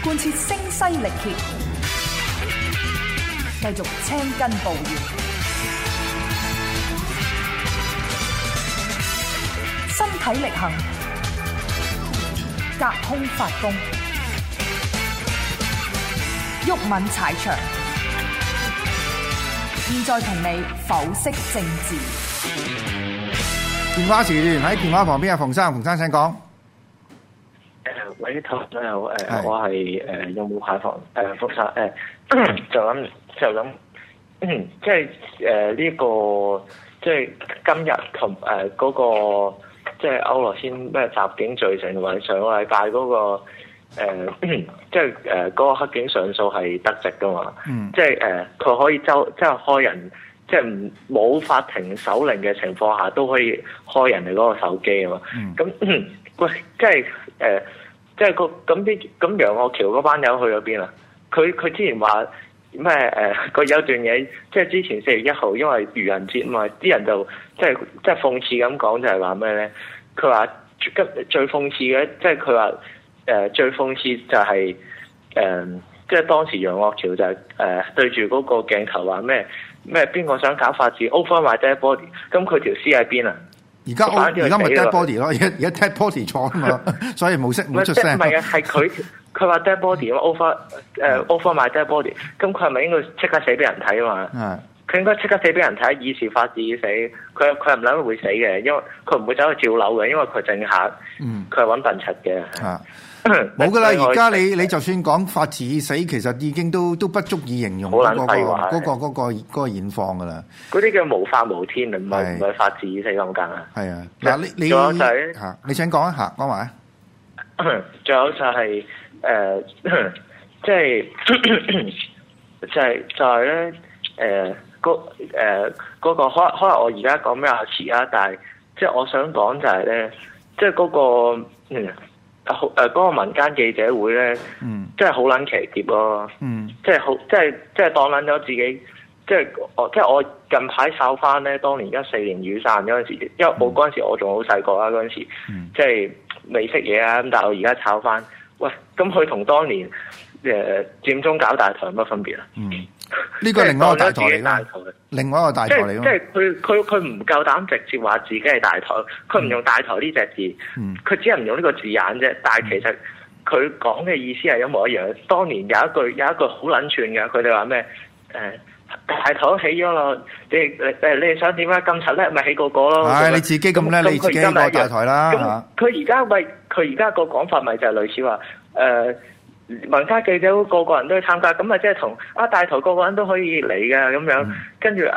貫徹聲嘶力竭，繼續青筋暴現，身體力行，隔空發功，毓民踩場。現在同你剖析政治。 電話時段喺電話旁邊，馮生請講。 喂，頭先我係有冇派房復殺就咁即係呢個即係今日同嗰個即係歐羅先咩襲警罪成，或者上個禮拜嗰個即係嗰個黑警上訴係得直噶嘛？即係佢可以即係開人。即係冇法庭手令嘅情況下，都可以開人哋嗰個手機啊嘛。咁喂，即係咁楊岳橋嗰班友去咗邊啊？佢之前話咩佢有段嘢，即係之前4月1號，因為愚人節嘛，啲人就即係諷刺咁講，就係話咩咧？佢話最諷刺嘅，即係佢話最諷刺就係即係當時楊岳橋就係對住嗰個鏡頭話咩邊個想搞法治 over my dead body， 咁佢條屍喺邊啊？而家咪 dead body 咯，而家 dead body 錯啊嘛，所以冇出聲。 唔係啊，係佢話 dead body over my dead body， 咁佢係咪應該即刻死俾人睇啊嘛？佢應該即刻死俾人睇，以示法治已死。佢係唔諗會死嘅，因為佢唔會走去照樓嘅，因為佢係政客，佢係揾笨柒嘅。 冇噶啦！而家你就算講法治已死，其實已經都不足以形容嗰個現況噶啦。 嗰啲叫無法無天，唔係法治已死咁簡單。係啊， 嗱你仲有就係你請講一下，講埋。 仲有就係即係就係咧嗰個可能我而家講咩啊詞啊，但係即係我想講就係咧，即係嗰個嗰個民間記者會咧，即係好撚奇傑咯，即係當撚咗自己，即係我近排炒翻咧，當年14年雨傘嗰陣時，因為我嗰陣時我仲好細個啦，嗰陣時即係未識嘢啊，咁但係我而家炒翻，喂，咁佢同當年佔中搞大台有乜分別啊？ 呢個另外一個大台嚟㗎，另外一個大台嚟㗎。 即係佢唔夠膽直接話自己係大台，佢唔用大台呢隻字，佢只係唔用呢個字眼啫。但係其實佢講嘅意思係一模一樣。當年有一句好撚串嘅，佢哋話咩？大台都起咗咯，你哋想點啊？咁柒叻咪起個咯。 你自己咁叻，你自己個大台啦。 佢而家個講法咪就係類似話民間記者個個人都去參加，咁咪即係同大台個個人都可以嚟嘅咁樣，跟住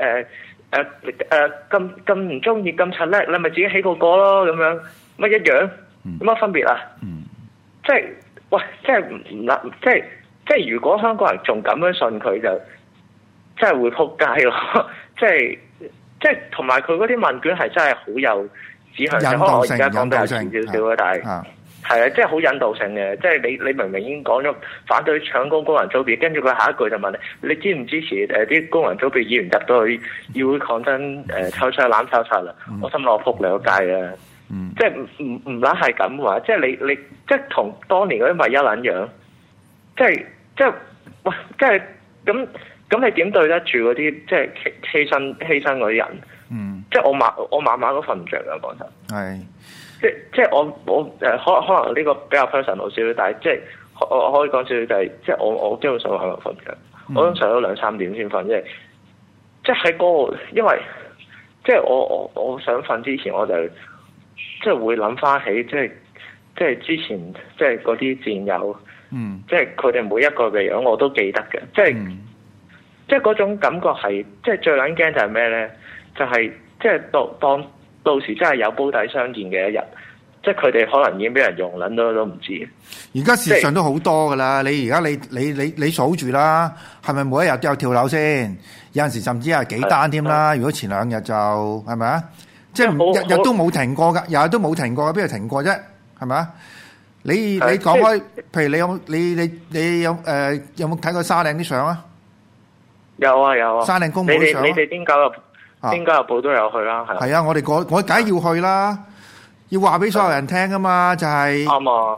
咁唔中意咁柒叻，你咪自己起個咯咁樣，乜一樣？有乜分別啊？即係喂，即係唔啦，即係如果香港人仲咁樣信佢，就真係會撲街咯。即係同埋佢嗰啲問卷係真係好有指向性，可能我而家講得係遲少少啦，但係。係啊，即係好引導性嘅，即係你明明已經講咗反對搶攻工人組別，跟住佢下一句就問你支唔支持啲工人組別議員入到去議會抗爭抽出攬炒殺啦？我心諗我撲你個街啊！即係唔撚係咁話，即係你即係同當年嗰啲咪一撚樣，即係喂，即係咁你點對得住嗰啲即係犧牲嗰啲人？即係我晚晚都瞓唔着㗎，講真。係。即係我可能呢個比較 personal 少少，但係即係我可以講少少就係，即係我基本上係咪瞓唔着？我通常都2-3點先瞓，即係喺嗰個，因為即係我想瞓之前，我就即係會諗翻起，即係之前即係嗰啲戰友，即係佢哋每一個嘅樣我都記得嘅，即係嗰種感覺係，即係最撚驚就係咩咧？就係即係當到時真係有煲底相見嘅一日，即係佢哋可能已經俾人用撚都唔知。 而家事實上都好多噶啦，你而家你數住啦，係咪每一日都有跳樓先？有陣時甚至係幾單添啦。如果前2日就係咪啊？即係日日都冇停過㗎，日日都冇停過，邊度停過啫？係咪啊？你講開，譬如你有冇睇過沙嶺啲相啊？ 有啊！ 沙嶺公墓啲相， 你哋邊交日報都有去啦， 係啊！我梗係要去啦，要話俾所有人聽噶嘛，就係啱啊！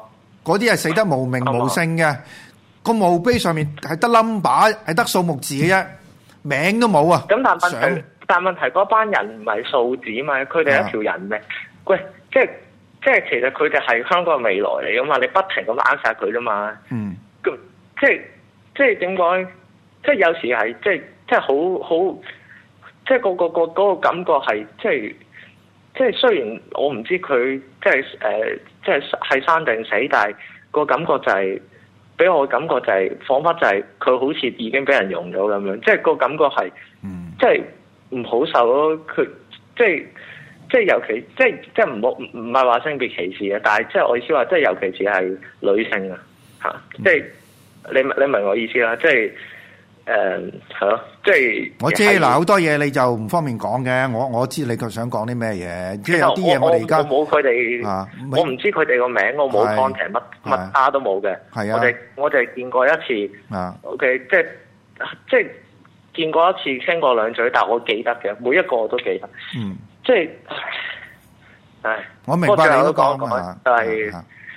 嗰啲係死得無名無姓嘅，個墓碑上面係得 number， 係得數目字嘅啫，名都冇啊。 咁但問題嗰班人唔係數字嘛，佢哋係一條人命。喂，即係其實佢哋係香港嘅未來嚟噶嘛，你不停咁扼殺佢啫嘛。咁即係點講？即係有時係即係好，即係嗰個感覺係即係雖然我唔知佢即係生定死，但係個感覺就係俾我嘅感覺就係彷彿就係佢好似已經俾人用咗咁樣，即係個感覺係即係唔好受咯。佢即係尤其即係唔係話性別歧視嘅，但係即係我意思話，即係尤其是係女性啊嚇，即係你明我意思啦，即係。係咯，即係我知嗱，好多嘢你就唔方便講嘅。我知你佢想講啲咩嘢，即係有啲嘢我哋而家冇佢哋，我唔知佢哋個名，我冇 contact 乜渣都冇嘅。係啊，我哋見過一次。OK， 即係見過一次，傾過兩嘴，但我記得嘅，每一個我都記得。即係， 我明白你都講就係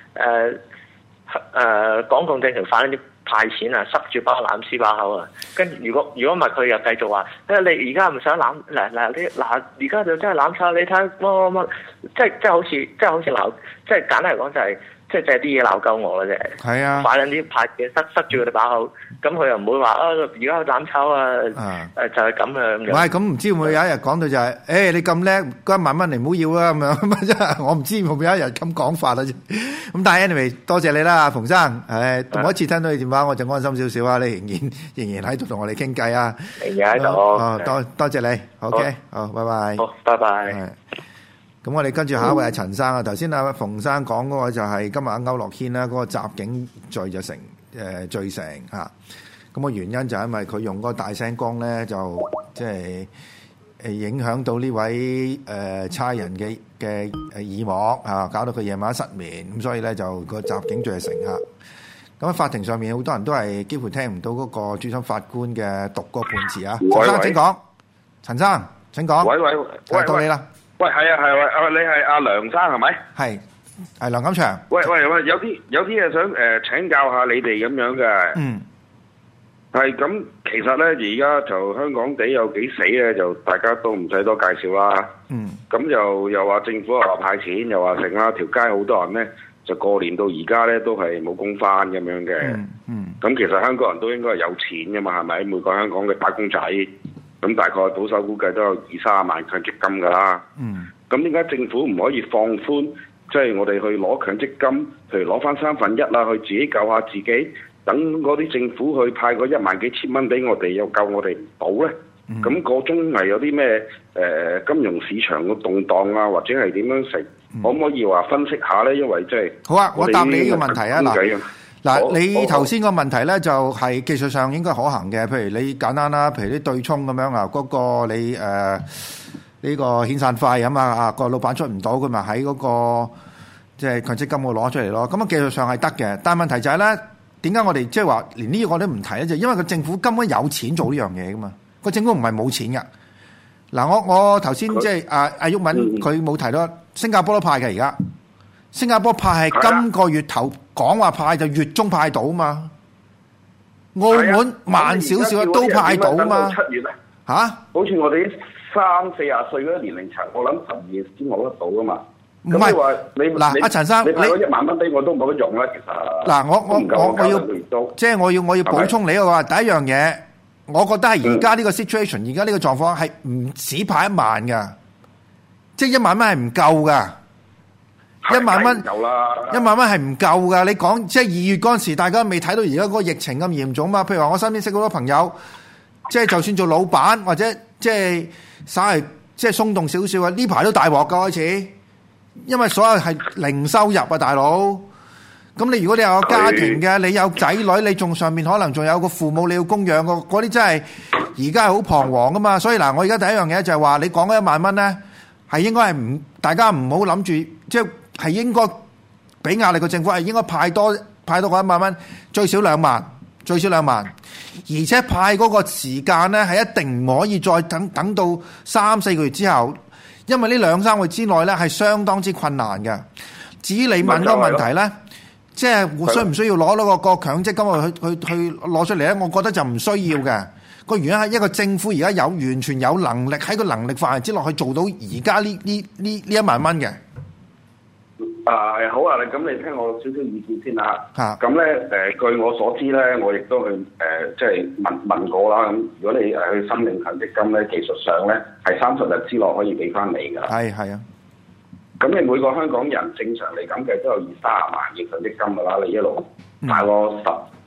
港共政權反啲派錢啊，塞住包攬屍把口啊！跟住如果唔係佢又繼續話，你而家唔想攬而家就真係攬炒，你睇乜，即係好似鬧，即係簡單嚟講就係即係借啲嘢鬧鳩我啦啫。係啊，擺緊啲派嘢塞住佢哋把口，咁佢又唔會話而家攬炒啊，就係咁樣。 唔係咁唔知會唔會有一日講到就係，你咁叻，嗰1萬蚊你唔好要啦咁樣，真係我唔知會唔會有一日咁講法啦。咁但係 anyway， 多謝你啦，馮生。同我一次聽到你電話，我就安心少少啊。你仍然喺度同我哋傾偈啊。 仍然喺度。 多謝你。OK， 好，拜拜。 好，拜拜。 咁我哋跟住下一位係陳生啊。頭先阿馮生講嗰個就係今日阿區諾軒啦，嗰個襲警罪就罪成嚇。咁個原因就係因為佢用嗰個大聲公咧，就即係影響到呢位差人嘅耳膜啊，搞到佢夜晚失眠，咁所以咧就個襲警罪係成嚇。咁喺法庭上面好多人都係幾乎聽唔到嗰個主審法官嘅讀嗰個判詞啊。陳生請講，陳生請講。喂，到你啦。 喂，係啊，你係阿梁生係咪？ 係梁錦祥。喂， 有啲嘢想請教下你哋咁樣嘅。係咁，其實咧而家就香港地有幾死咧，就大家都唔使多介紹啦。咁又話政府又話派錢，又話成啦，條街好多人咧，就過年到而家咧都係冇工返咁樣嘅。咁其實香港人都應該係有錢噶嘛，係咪？每個香港嘅打工仔，咁大概保守估計都有20-30萬強積金噶啦。咁點解政府唔可以放寬，即係我哋去攞強積金，譬如攞翻1/3啦，去自己救下自己？等嗰啲政府去派嗰1萬幾千蚊俾我哋，又救我哋唔到咧？咁個中係有啲咩金融市場嘅動盪啊，或者係點樣食？可唔可以話分析下咧？因為即係好啊，我答你呢個問題啊。嗱，你頭先個問題咧就係技術上應該可行嘅。譬如你簡單啦，譬如啲對沖咁樣啊，嗰個你呢個遣散費咁啊，個老闆出唔到，佢咪喺嗰個即係強積金度攞出嚟咯。咁啊技術上係得嘅，但係問題就係咧。點解我哋即係話連呢個我都唔提咧？就因為個政府根本有錢做呢樣嘢噶嘛，個政府唔係冇錢噶。嗱，我頭先即係阿毓民佢冇提到新加坡都派嘅，而家新加坡派係今個月頭講話派就月中派到嘛，澳門慢少少都派到嘛。 7月嚇？ 好似我哋啲30-40歲嗰啲年齡層，我諗12月先攞得到噶嘛。 唔係話你嗱，阿陳生， 你派咗1萬蚊俾我都冇得用啦，其實。嗱， 我要即係我要補充你嘅話，第一樣嘢，我覺得係而家呢個 situation，而家呢個狀況係唔止派1萬㗎，即係1萬蚊係唔夠㗎。1萬蚊夠啦，1萬蚊係唔夠㗎。你講即係2月嗰陣時，大家未睇到而家嗰個疫情咁嚴重嘛？譬如話我身邊識好多朋友，即係就算做老闆或者即係稍為即係鬆動少少啊，呢排都大鑊㗎開始。因為所有係零收入啊，大佬。咁你如果你有個家庭嘅，你有仔女，你仲上面可能仲有個父母你要供養嘅，嗰啲真係而家係好彷徨噶嘛。所以嗱，我而家第一樣嘢就係話，你講嗰1萬蚊咧，係應該係唔大家唔好諗住，即係應該俾壓力個政府係應該派多嗰1萬蚊，最少2萬，而且派嗰個時間咧係一定唔可以再等到3-4個月之後。因為呢2-3個月之內咧係相當之困難嘅。至於你問嗰個問題咧， 即係需唔需要攞個強積金去攞出嚟咧？我覺得就唔需要嘅。個原因係一個政府而家完全有能力喺個能力範圍之內去做到而家呢1萬蚊嘅。 好啊！咁你聽我少少意見先啦。咁咧據我所知咧，我亦都去即係問過啦。咁如果你去申領強積金咧，技術上咧係30日之內可以俾翻你㗎。係啊。咁你每個香港人正常嚟講嘅都有20-30萬嘅強積金㗎啦。你一路大過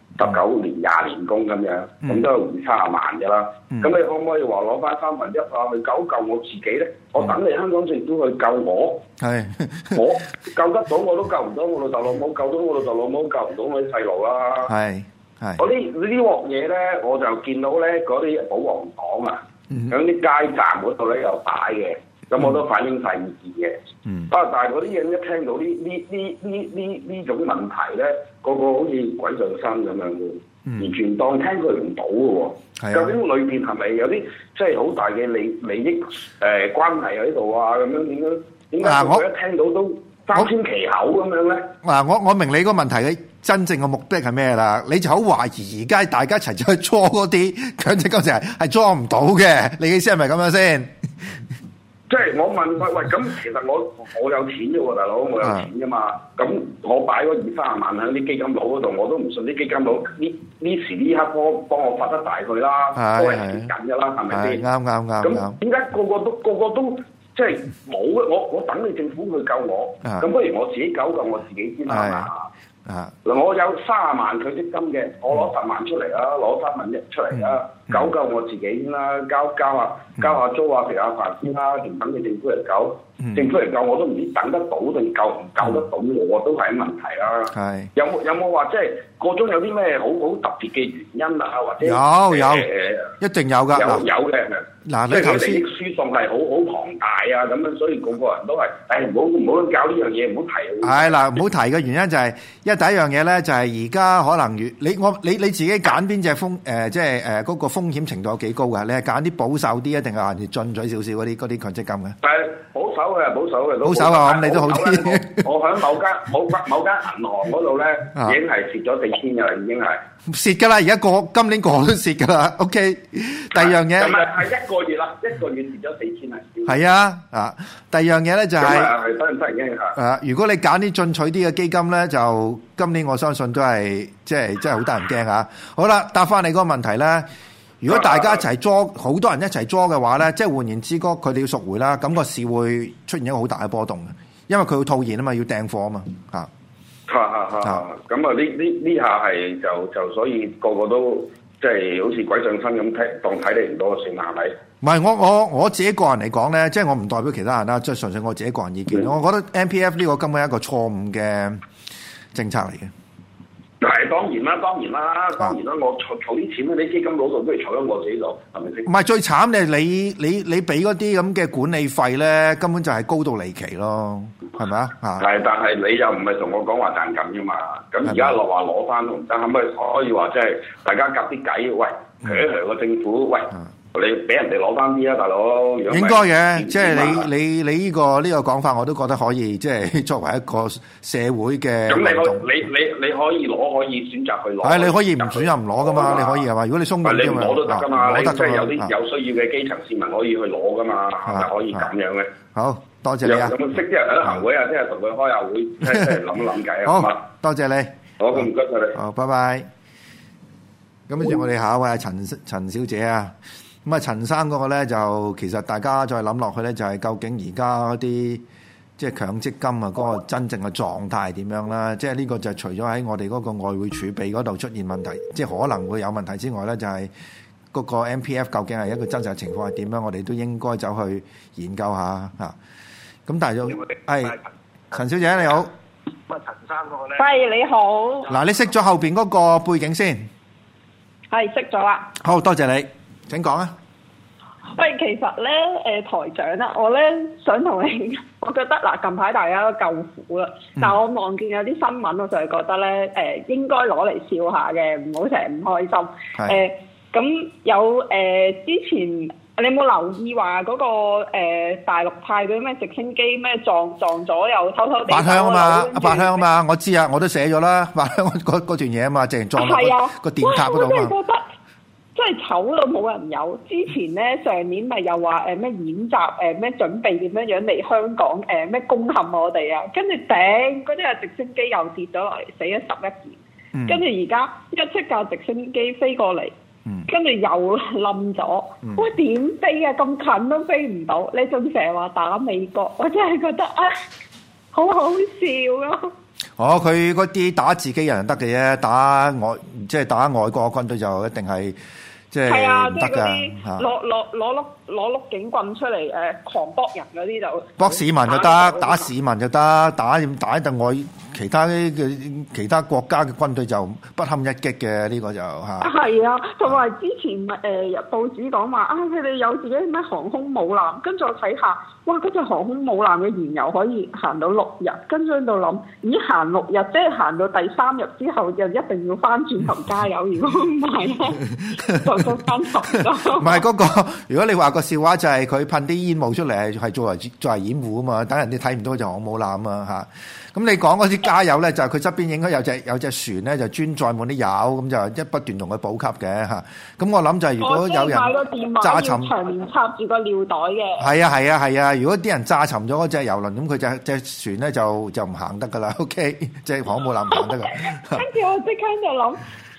19年20年工咁樣，咁都有20-30萬㗎啦。咁你可唔可以話攞翻1/3去救我自己咧？我等你香港政府去救我，我救得到我都救唔到我老豆老母，救到我老豆老母救唔到我啲細路啦。我呢鑊嘢咧，我就見到咧嗰啲保皇黨啊，喺啲街站嗰度咧有擺嘅，咁我都反映晒意見嘅。但係嗰啲人一聽到呢種問題咧，個好似鬼上身咁樣嘅，完全當聽佢唔到嘅喎。究竟裏邊係咪有啲即係好大嘅利益關係喺度啊？咁樣點解我一聽到都三纖其口咁樣咧？ 我明你個問題嘅真正嘅目的係咩啦？你就好懷疑而家大家一齊去裝嗰啲強積金係裝唔到嘅，你嘅意思係咪咁樣先？ 即係我問喂，咁其實我有錢啫喎，大佬，我有錢啫嘛。咁我擺嗰20-30萬喺啲基金佬嗰度，我都唔信啲基金佬呢時呢刻幫我發得大佢啦，都係蝕緊㗎啦，係咪先？啱。咁點解個個都即係冇？我等你政府去救我，咁不如我自己救我自己先啦。嗱，我有30萬強積金嘅，我攞10萬出嚟啦，攞3萬1出嚟啦，救我自己先啦，交下租啊，食下飯先啦，仲等你政府嚟救，政府嚟救我都唔知等得到定救唔救得到，我都係問題啦。有冇話即係個中有啲咩好特別嘅原因啊？或者有一定有㗎。有嘅。嗱，你頭先輸送係好龐大啊，咁樣所以個人都係，唔好搞呢樣嘢，唔好提。係啦，唔好提嘅原因就係，因為第一樣嘢咧就係而家可能你自己揀邊隻即係嗰個風險程度有幾高㗎？你係揀啲保守啲啊，定係進取少少嗰啲強積金嘅？但係保守嘅，啊，咁你都好啲。我喺某間銀行嗰度咧，已經係蝕咗4000㗎啦，已經係蝕㗎啦。而家今年個都蝕㗎啦。OK，第二樣嘢係一個月啦，一個月蝕咗4000係。係啊，第二樣嘢咧就係得唔得驚？如果你揀啲進取啲嘅基金咧，就今年我相信都係即係真係好得人驚嚇。好啦，答翻你嗰個問題咧。如果大家一齊捉，好多人一齊捉嘅話咧，即係換言之，佢哋要贖回啦，咁個市會出現一個好大嘅波動嘅，因為佢要套現啊嘛，要訂貨啊嘛，咁啊呢下係就所以個個都即係好似鬼上身咁當睇你唔到算係咪？唔係我自己個人嚟講咧，即係我唔代表其他人啦，即係純粹我自己個人意見。我覺得 MPF 呢個根本係一個錯誤嘅政策嚟嘅。係當然啦，我儲啲錢咧，啲基金攞度不如儲喺我自己度，係咪先？唔係最慘嘅，你俾嗰啲咁嘅管理費咧，根本就係高到離奇咯，係咪啊？係，但係你又唔係同我講話賺緊㗎嘛？咁而家話攞翻都唔得，可唔可以話即係大家夾啲計？喂，個政府喂。你俾人哋攞翻啲啊，大佬！應該嘅，即係你呢個講法，我都覺得可以，即係作為一個社會嘅。咁你可以攞，可以選擇去攞。係你可以唔選又唔攞噶嘛？你可以係嘛？如果你鬆軟啲嘛，攞都得噶嘛。你即係有啲有需要嘅基層市民可以去攞噶嘛？係咪可以咁樣嘅？好多謝你啊！咁識啲人喺行會啊，即係同佢開下會，即係諗一諗計啊！好，多謝你。好，咁唔該晒你。好，拜拜。咁跟住我哋下一位係陳小姐啊。咁啊，陳生嗰個咧就其實大家再諗落去咧，就係究竟而家嗰啲即係強積金啊，嗰個真正嘅狀態係點樣啦？即係呢個就除咗喺我哋嗰個外匯儲備嗰度出現問題，即係可能會有問題之外咧，就係嗰個 MPF 究竟係一個真實嘅情況係點樣？我哋都應該走去研究下嚇。咁但係係陳小姐你好，乜陳生嗰個咧？ 喂，你好。 嗱，你熄咗後邊嗰個背景先。係熄咗啦。好多謝你。請講啊！ 喂，其實咧，台長啦，我咧想同你，我覺得嗱，近排大家都救苦啦，但係我望見有啲新聞，我就係覺得咧，應該攞嚟笑下嘅，唔好成日唔開心。咁有之前你有冇留意話嗰個大陸派嗰啲咩直升機咩撞咗又偷偷地八鄉啊嘛，八鄉啊嘛，我知啊，我都寫咗啦，八鄉嗰段嘢啊嘛，淨係撞落個電塔嗰度啊嘛。 我真係覺得真係醜到冇人有。之前咧上年咪又話咩演習咩準備點樣嚟香港咩攻陷我哋啊，跟住頂嗰啲直升機又跌咗落嚟，死咗11件。跟住而家7架直升機飛過嚟。跟住又冧咗，喂點飛啊？咁近都飛唔到，你仲成日話打美國，我真係覺得好好笑咯。 哦，佢嗰啲打自己人得嘅啫，打外國軍隊就一定係即係唔得㗎。攞碌警棍出嚟狂搏人嗰啲就搏市民就得，打市民就得，打外其他國家嘅軍隊就不堪一擊嘅，呢個就嚇。 係啊，同埋之前報紙講話佢哋有自己咩航空母艦，跟住我睇下，哇！嗰隻航空母艦嘅燃油可以行到6日，跟住喺度諗，咦行6日，即係行到第3日之後，就一定要翻轉頭加油，如果唔係咧，就翻頭咗。唔係嗰個，如果你話個笑話就係佢噴啲煙霧出嚟係作為掩護啊嘛，等人哋睇唔到就航母艦啊嘛嚇。咁你講嗰啲加油咧，就係佢側邊應該有隻船咧，就專載滿啲油，咁就不斷同佢補給嘅嚇。咁我諗就係如果有人炸沉， 長年插住個尿袋嘅。 係啊！如果啲人炸沉咗嗰隻油輪，咁佢隻船咧就唔行得噶啦。OK， 即係航母艦唔行得噶。 跟住我即刻就諗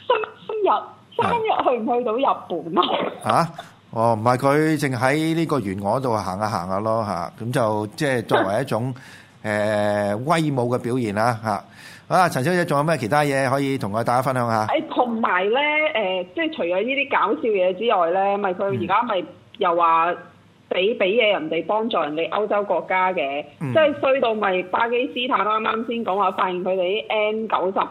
3日去唔去到日本啊？ 哦，唔係佢淨喺呢個沿岸度行下咯嚇，咁就即係作為一種威武嘅表現啦嚇。好啦，陳小姐仲有咩其他嘢可以同我大家分享下？ 同埋咧即係除咗呢啲搞笑嘢之外咧，咪佢而家咪又話俾嘢人哋幫助人哋歐洲國家嘅，即係衰到咪巴基斯坦啱啱先講話發現佢哋啲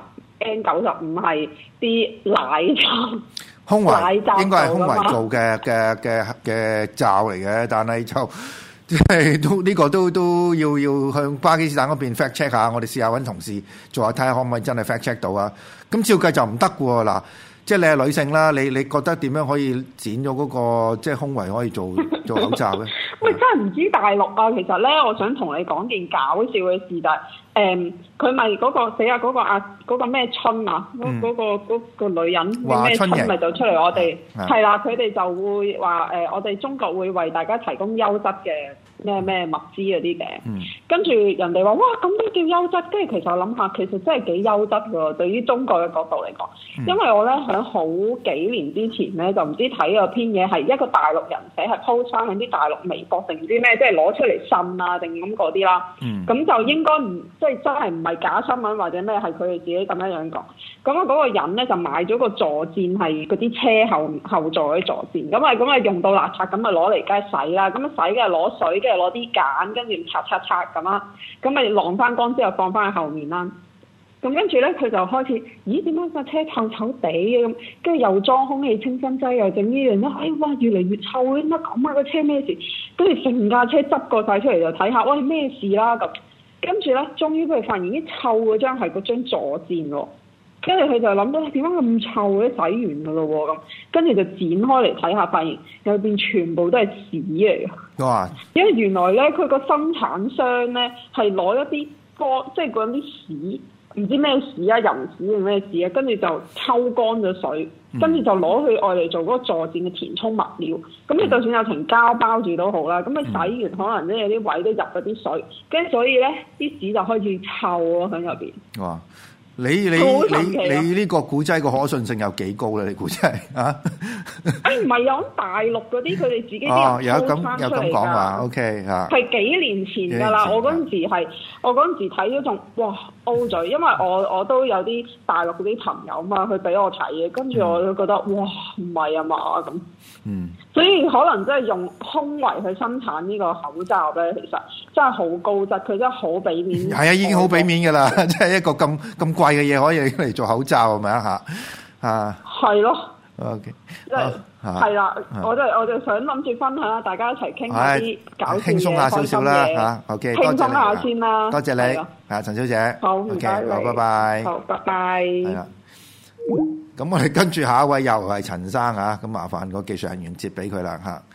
N95係啲奶罩。 空圍應該係空圍做嘅罩嚟嘅，但係就即係都呢個都要向巴基斯坦嗰邊 fact check 下，我哋試下揾同事做下睇下可唔可以真係 fact check 到啊？咁照計就唔得喎嗱，即係你係女性啦，你覺得點樣可以剪咗嗰個即係空圍可以做口罩咧？ 喂，真係唔知大陸啊！其實咧，我想同你講件搞笑嘅事，就係佢咪嗰個死啊嗰個咩春啊，嗰個女人咩春咪就出嚟我哋係啦，佢哋就會話我哋中國會為大家提供優質嘅咩物資嗰啲嘅，跟住人哋話哇咁都叫優質，跟住其實我諗下，其實真係幾優質㗎，對於中國嘅角度嚟講，因為我咧喺好幾年之前咧就唔知睇咗篇嘢係一個大陸人寫，係 post 翻喺啲大陸微博定唔知咩，即係攞出嚟呻啊定咁嗰啲啦，咁就應該唔即係真係唔係假新聞或者咩，係佢哋自己咁樣講。咁啊嗰個人咧就買咗個坐墊係嗰啲車後座嘅坐墊，咁啊用到邋遢，咁啊攞嚟梗係洗啦，咁啊洗嘅係攞水，跟住攞啲梘，跟住擦咁啦，咁咪晾翻乾之後放翻喺後面啦。咁跟住咧佢就開始，咦點解架車臭臭地嘅咁？跟住又裝空氣清新劑，又整呢樣嘢，哇越嚟越臭，乜咁啊個車咩事？跟住成架車執過晒出嚟就睇下，喂咩事啦咁。跟住咧，終於佢發現啲臭嗰張係嗰張坐墊喎。跟住佢就諗到點解咁臭嘅？洗完㗎咯喎咁。跟住就剪開嚟睇下，發現入邊全部都係屎嚟嘅。哇！因為原來咧，佢個生產商咧係攞一啲即係嗰啲屎，唔知咩屎啊，人屎定咩屎啊，跟住就抽乾咗水，跟住就攞去愛嚟做嗰個坐墊嘅填充物料。咁你就算有層膠包住都好啦，咁你洗完可能咧有啲位都入咗啲水，跟住所以咧啲屎就開始臭咯喺入邊。哇！ 你呢個古仔個可信性有幾高咧？你估真係啊？ 唔係有大陸嗰啲佢哋自己啲人鋪翻出嚟㗎。OK 嚇，係幾年前㗎啦。我嗰陣時睇咗仲哇 O 嘴，因為我都有啲大陸嗰啲朋友嘛，佢俾我睇嘅，跟住我就覺得哇唔係啊嘛咁。所以可能真係用空圍去生產呢個口罩咧，其實真係好高質，佢真係好俾面。係啊， 已經好俾面㗎啦，即係一個咁貴嘅嘢可以嚟做口罩係咪啊？嚇係咯。 OK， 即係啦，我就想諗住分享下，大家一齊傾下啲搞笑嘢、 輕鬆下少少啦嚇。OK， 輕鬆下先啦。 多謝你，陳小姐。 好，唔該你。 好，拜拜。 好，拜拜。係啦。 咁我哋跟住下一位又係陳生嚇，咁麻煩個技術人員接俾佢啦嚇。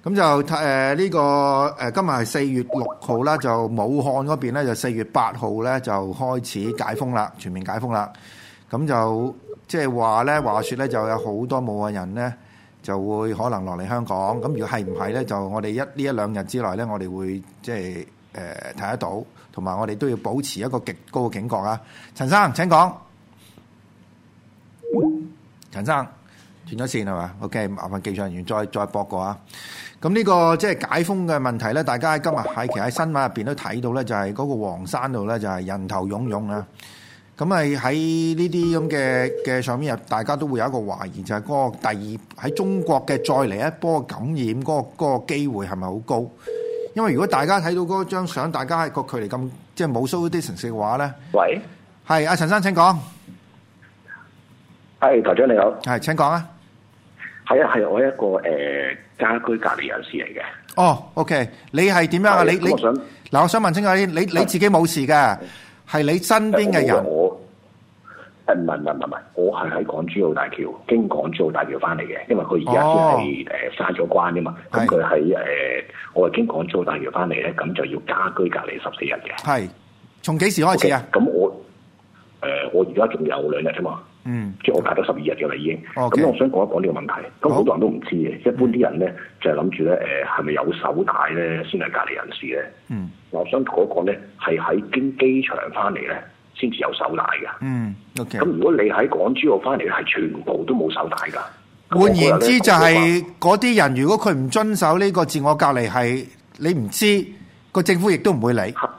咁就呢個今日係4月6號啦，就武漢嗰邊咧就4月8號咧就開始解封啦，全面解封啦。咁就即係話説咧，就有好多武漢人咧就會可能落嚟香港。咁如果係唔係咧，就我哋呢一兩日之內咧，我哋會即係睇得到，同埋我哋都要保持一個極高嘅警覺啊！陳生請講。陳生斷咗線係嘛 ？OK， 麻煩技術人員再駁過啊！咁呢個即係解封嘅問題咧，大家今日其實喺新聞入邊都睇到咧，就係嗰個黃山度咧就係人頭湧湧啊！咁係喺呢啲咁嘅上面，大家都會有一個懷疑，就係嗰個第二喺中國嘅再嚟一波感染嗰個機會係咪好高？因為如果大家睇到嗰張相，大家個距離咁即係冇 social distance嘅話咧， 喂， 係阿陳生請講。 係台長你好， 係請講啊。 係啊，係我一個家居隔離人士嚟嘅。 哦 ，OK， 你係點樣啊？你我想問清楚啲，你自己冇事嘅，係你身邊嘅人。 唔係，我係喺港珠澳大橋經港珠澳大橋翻嚟嘅，因為佢而家先係閂咗關啫嘛。咁佢喺我係經港珠澳大橋翻嚟咧，咁就要家居隔離14日嘅。 係，從幾時開始啊？ 咁我而家仲有2日啫嘛。即係我隔咗12日嘅啦已經。咁我想講一講呢個問題。咁好多人都唔知嘅，一般啲人咧就係諗住咧係咪有手帶咧先係隔離人士咧？我想講一講咧係喺經機場翻嚟咧先至有手帶㗎。 OK。 咁如果你喺港珠澳翻嚟係全部都冇手帶㗎。 換言之就係嗰啲人如果佢唔遵守呢個自我隔離係你唔知個政府亦都唔會理。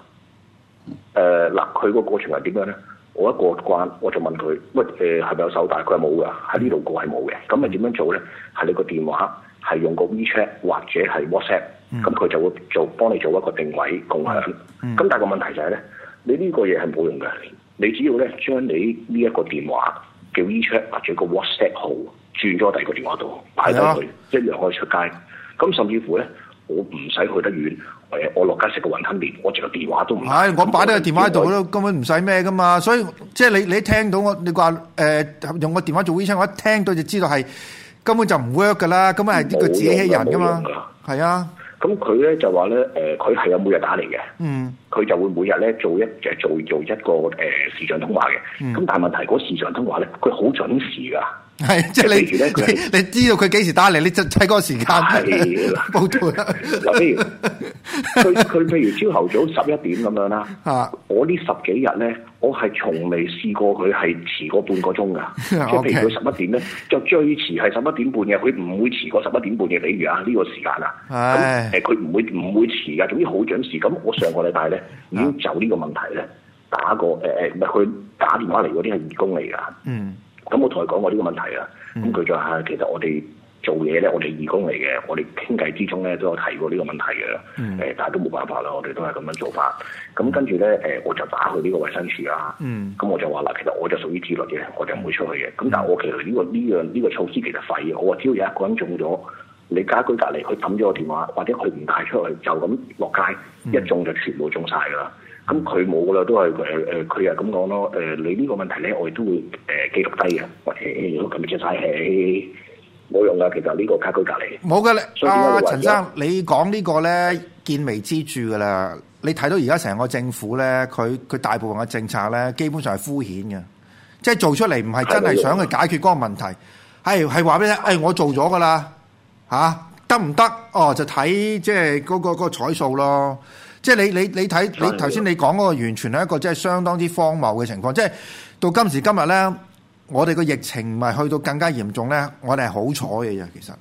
嗱，佢個過程係點樣咧？我一過關，我就問佢：喂，係咪有手帶？佢係冇㗎，喺呢度過係冇嘅。咁咪點樣做咧？係你個電話係用個 WeChat 或者係 WhatsApp，咁佢就會幫你做一個定位共享。咁但係個問題就係咧，你呢個嘢係冇用嘅。你只要咧將你呢一個電話嘅 WeChat 或者個 WhatsApp 號轉咗第二個電話度擺低佢，一樣可以出街。咁甚至乎咧，我唔使去得遠。我落街食個雲吞麵，我連個電話都唔係， 我擺低個電話喺度都根本唔使咩噶嘛，所以即係你聽到你話用個電話做 WeChat，我一聽到就知道係根本就唔 work 噶啦，根本係呢個自欺欺人噶嘛，係啊。 咁佢咧就話咧佢係有每日打嚟嘅，佢就會每日咧做一個視像通話嘅，咁但係問題嗰視像通話咧，佢好準時㗎。 係，即係你知道佢幾時打嚟，你就睇嗰個時間。 係啦，冇錯啦。嗱，譬如朝頭早11點咁樣啦。我呢10幾日咧，我係從未試過佢係遲過半個鐘㗎。即係譬如佢11點咧，就最遲係11點半嘅，佢唔會遲過11點半嘅。比如啊，呢個時間啊，咁佢唔會遲㗎。總之好準時。咁我上個禮拜咧已經就呢個問題咧打過唔係佢打電話嚟嗰啲係義工嚟㗎。咁我同佢講過呢個問題啊，咁佢就話其實我哋做嘢咧，我哋義工嚟嘅，我哋傾偈之中咧都有提過呢個問題嘅，但係都冇辦法啦，我哋都係咁樣做法。咁跟住咧我就打去呢個衛生署啦。咁我就話嗱，其實我就屬於自律嘅，我就唔會出去嘅。咁但係我其實呢個措施其實廢嘅。我話只要有一個人中咗，你家居隔離佢抌咗個電話，或者佢唔帶出去，就咁落街一中就全部中晒㗎啦。咁佢冇噶啦，都係佢係咁講咯。你呢個問題咧，我哋都會記錄低嘅。或者如果咁出晒氣，冇用噶。其實呢個家居隔離冇噶啦。陳生，你講呢個咧見微知著噶啦。你睇到而家成個政府咧，佢大部分嘅政策咧，基本上係敷衍嘅，即係做出嚟唔係真係想去解決嗰個問題。係話俾你聽，我做咗噶啦得唔得？哦，就睇即係嗰個彩數咯。即係你睇你頭先你講嗰個完全係一個即係相當之荒謬嘅情況，即係到今時今日咧，我哋個疫情唔係去到更加嚴重咧，我哋係好彩嘅啫，其實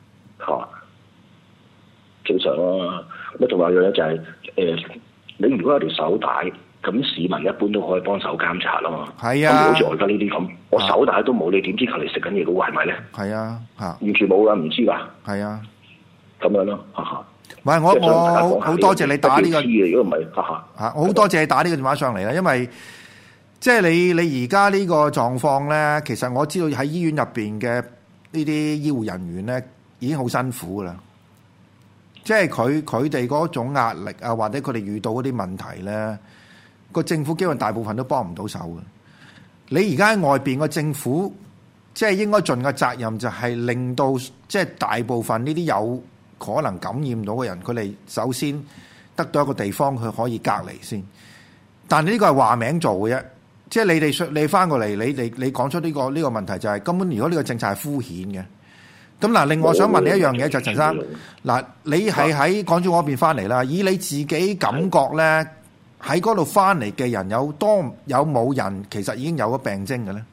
正常啦。咁仲有樣嘢就係你如果有條手帶，咁市民一般都可以幫手監察啦嘛。 係啊， 好似我而家呢啲咁，我手帶都冇，你點知佢哋食緊嘢嗰個係咪咧？ 係啊， 完全冇噶，唔知㗎。 係啊， 咁樣咯， 唔係我好多謝你打呢個， 如果唔係我好多謝你打呢個電話上嚟啦，因為即係你而家呢個狀況咧，其實我知道喺醫院入邊嘅呢啲醫護人員咧已經好辛苦噶啦，即係佢哋嗰種壓力啊，或者佢哋遇到嗰啲問題咧，個政府基本大部分都幫唔到手嘅。你而家喺外邊個政府，即係應該盡嘅責任就係令到即係大部分呢啲有可能感染到嘅人，佢哋首先得到一個地方佢可以隔離先。但係呢個係話名做嘅啫，即係你翻過嚟，你講出呢個問題就係根本如果呢個政策係敷衍嘅。咁嗱，另外我想問你一樣嘢就陳生，嗱，你係喺港珠澳嗰邊翻嚟啦，以你自己感覺咧，喺嗰度翻嚟嘅人有冇人其實已經有咗病徵嘅咧？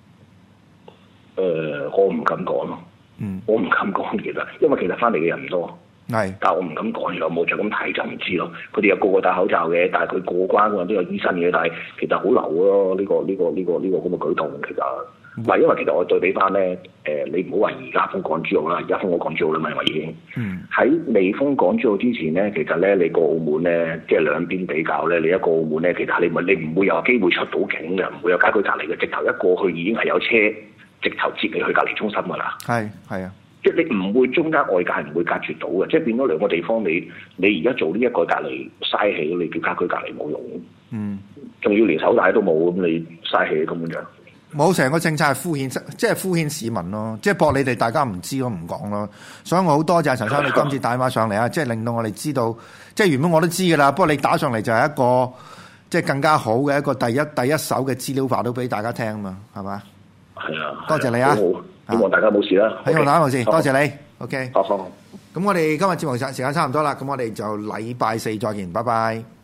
我唔敢講咯。我唔敢講其實，因為其實翻嚟嘅人唔多。係，但係我唔敢講，有冇就咁睇就唔知咯。佢哋有個個戴口罩嘅，但係佢過關嗰陣都有醫生嘅，但係其實好流咯。呢個咁嘅舉動其實，嗱，因為其實我對比翻咧，你唔好話而家封港珠澳啦，而家封咗港珠澳啦嘛，因為已經喺未封港珠澳之前咧，其實咧你過澳門咧，即係兩邊比較咧，你一個澳門咧，其實你唔會有機會出到境嘅，唔會有街區隔離嘅，直頭一過去已經係有車直頭接你去隔離中心㗎啦。係啊。即係你唔會中間外界係唔會隔絕到嘅，即係變咗兩個地方你而家做呢一個隔離嘥氣，你叫家居隔離冇用。仲要連手帶都冇，咁你嘥氣咁樣。 冇，成個政策係敷衍，即係敷衍市民咯，即係博你哋大家唔知咯，唔講咯。所以我好多謝陳生你今次打電話上嚟啊，即係令到我哋知道，即係原本我都知㗎啦，不過你打上嚟就係一個即係更加好嘅一個第一手嘅資料話到俾大家聽啊嘛，係嘛？係啊，多謝你啊！ 希望大家冇事啦， 希望大家冇事，多謝你。OK， 好。咁我哋今日節目時間差唔多啦，咁我哋就禮拜四再見，拜拜。